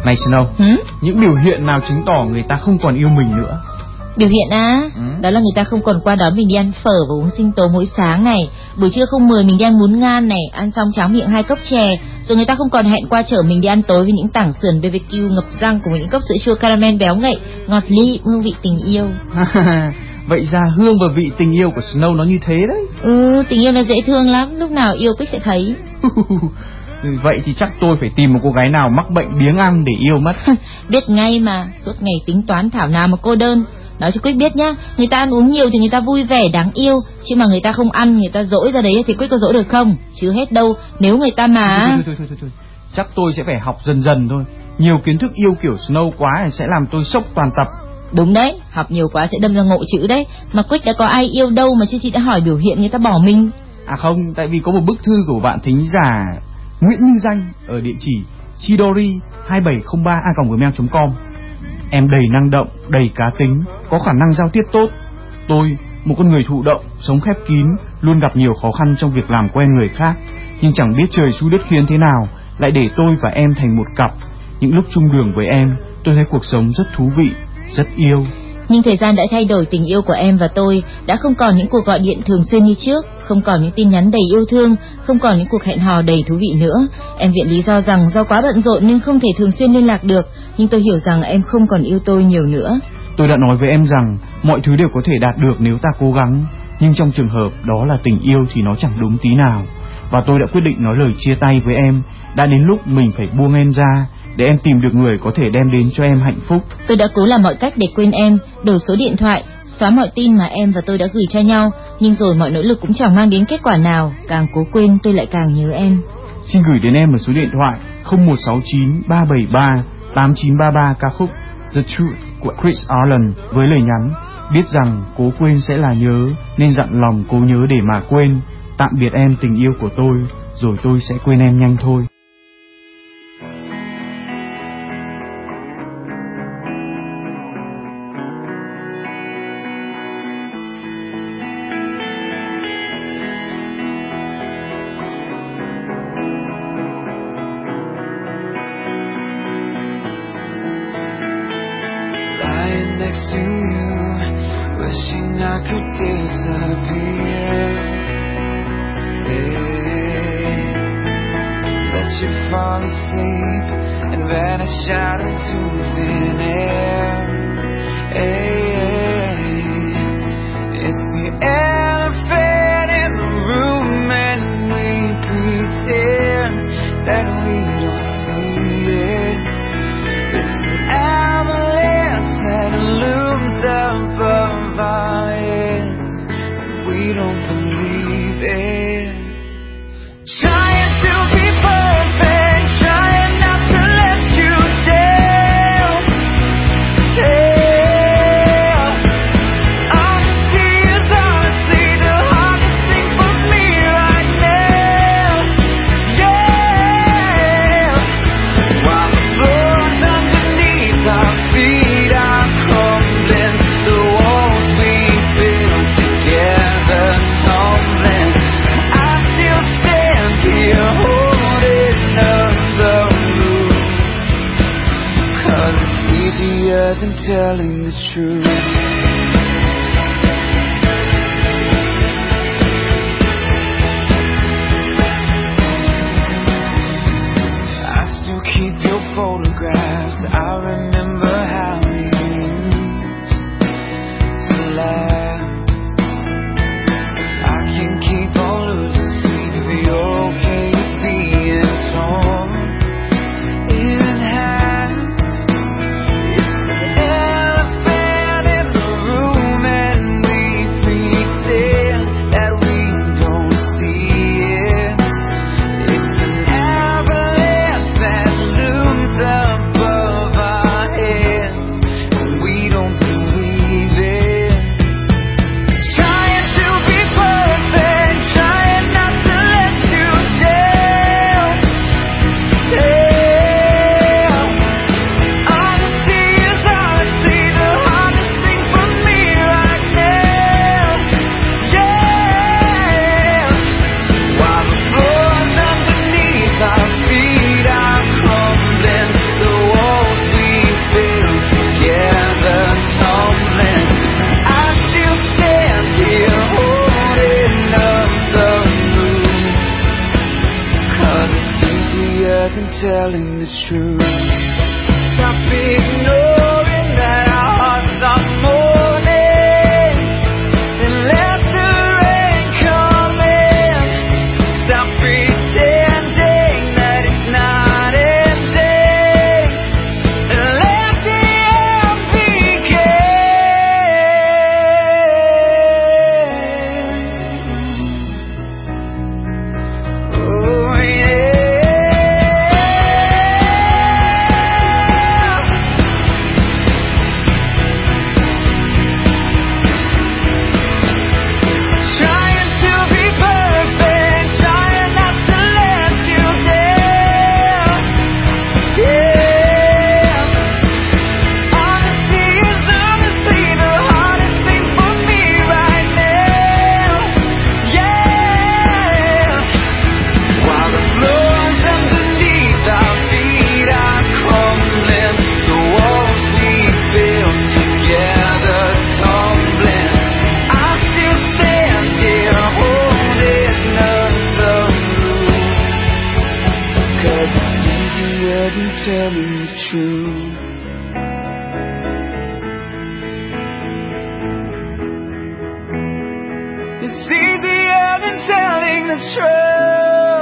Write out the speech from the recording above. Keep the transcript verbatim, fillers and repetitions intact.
Này Snow, Hử? những biểu hiện nào chứng tỏ người ta không còn yêu mình nữa? Biểu hiện á, Ừ. đó là người ta không còn qua đón mình đi ăn phở và uống sinh tố mỗi sáng này, buổi trưa không mời mình đi ăn bún ngan này, ăn xong cháo miệng hai cốc chè, rồi người ta không còn hẹn qua chở mình đi ăn tối với những tảng sườn bê bê kiu ngập răng cùng với những cốc sữa chua caramel béo ngậy, ngọt ly, hương vị tình yêu. Vậy ra hương và vị tình yêu của Snow nó như thế đấy. Ừ, tình yêu nó dễ thương lắm, lúc nào yêu Quyết sẽ thấy. Vậy thì chắc tôi phải tìm một cô gái nào mắc bệnh biếng ăn để yêu mất. Biết ngay mà, suốt ngày tính toán thảo nào mà cô đơn. Nói cho Quyết biết nhá, người ta ăn uống nhiều thì người ta vui vẻ đáng yêu, chứ mà người ta không ăn, người ta dỗi ra đấy thì Quyết có dỗi được không? Chứ hết đâu, nếu người ta mà... Thôi, thôi, thôi, thôi, thôi. Chắc tôi sẽ phải học dần dần thôi. Nhiều kiến thức yêu kiểu Snow quá thì sẽ làm tôi sốc toàn tập. Đúng đấy, học nhiều quá sẽ đâm ra ngộ chữ đấy. Mà Quyết đã có ai yêu đâu mà chứ chị đã hỏi biểu hiện người ta bỏ mình. À không, tại vì có một bức thư của bạn thính giả Nguyễn Như Danh ở địa chỉ chidori hai bảy không ba a còng gmail chấm com. Em đầy năng động, đầy cá tính, có khả năng giao tiếp tốt. Tôi, một con người thụ động, sống khép kín, luôn gặp nhiều khó khăn trong việc làm quen người khác. Nhưng chẳng biết trời xui đất khiến thế nào, lại để tôi và em thành một cặp. Những lúc chung đường với em, tôi thấy cuộc sống rất thú vị, rất yêu. Nhưng thời gian đã thay đổi tình yêu của em và tôi, đã không còn những cuộc gọi điện thường xuyên như trước, không còn những tin nhắn đầy yêu thương, không còn những cuộc hẹn hò đầy thú vị nữa. Em viện lý do rằng do quá bận rộn nên không thể thường xuyên liên lạc được, nhưng tôi hiểu rằng em không còn yêu tôi nhiều nữa. Tôi đã nói với em rằng mọi thứ đều có thể đạt được nếu ta cố gắng, nhưng trong trường hợp đó là tình yêu thì nó chẳng đúng tí nào. Và tôi đã quyết định nói lời chia tay với em. Đã đến lúc mình phải buông em ra, để em tìm được người có thể đem đến cho em hạnh phúc. Tôi đã cố làm mọi cách để quên em, đổi số điện thoại, xóa mọi tin mà em và tôi đã gửi cho nhau, nhưng rồi mọi nỗ lực cũng chẳng mang đến kết quả nào. Càng cố quên tôi lại càng nhớ em. Xin gửi đến em một số điện thoại không một sáu chín ba bảy ba tám chín ba ba ca khúc The Truth của Chris Arlen với lời nhắn: biết rằng cố quên sẽ là nhớ, nên dặn lòng cố nhớ để mà quên. Tạm biệt em tình yêu của tôi, rồi tôi sẽ quên em nhanh thôi. Next to you, wishing I could disappear. Hey, let you fall asleep and vanish out into thin air. Hey, it's the elephant in the room and we pretend that we don't see it. It's an avalanche that looms above our heads, and we don't believe it. Trying to be perfect, trying not to let you down. Yeah, honesty is honestly the hardest thing for me right now. Yeah, while the floor's underneath our feet are crumbling, the walls we built together tumbling, I still stand here holding up the roof, 'cause it's easier than telling the truth. I still keep your photographs. I remember how we used to laugh. I can keep on losing sleep if you're okay with being torn in half. It's the elephant in the than telling the truth. Stop ignoring that our hearts are mourning and let the rain come in. Stop pretending that it's not ending and let the end begin. Oh yeah. Trying to be perfect, trying not to let you down. Yeah. Honesty is honestly the hardest thing for me right now. Yeah. While the floors underneath our feet are crumbling, the walls we built together tumbling, I still stand here holding up the roof. 'Cause it's easier than telling the truth. It's easier than telling the truth.